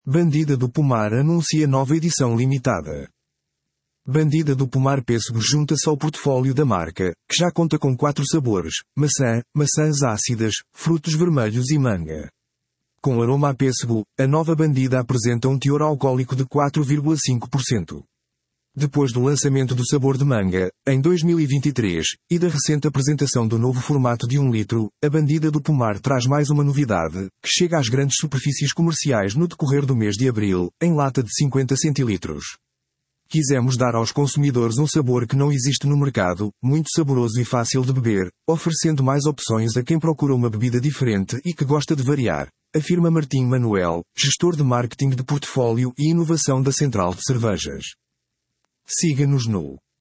Bandida do Pomar anuncia nova edição limitada. Bandida do Pomar Pêssego junta-se ao portfólio da marca, que já conta com 4 sabores: maçã, maçãs ácidas, frutos vermelhos e manga. Com aroma a pêssego, a nova Bandida apresenta um teor alcoólico de 4,5%. Depois do lançamento do sabor de manga, em 2023, e da recente apresentação do novo formato de 1 litro, a Bandida do Pomar traz mais uma novidade, que chega às grandes superfícies comerciais no decorrer do mês de abril, em lata de 50 centilitros. Quisemos dar aos consumidores um sabor que não existe no mercado, muito saboroso e fácil de beber, oferecendo mais opções a quem procura uma bebida diferente e que gosta de variar, afirma Martim Manuel, gestor de marketing de portfólio e inovação da Central de Cervejas. Siga-nos no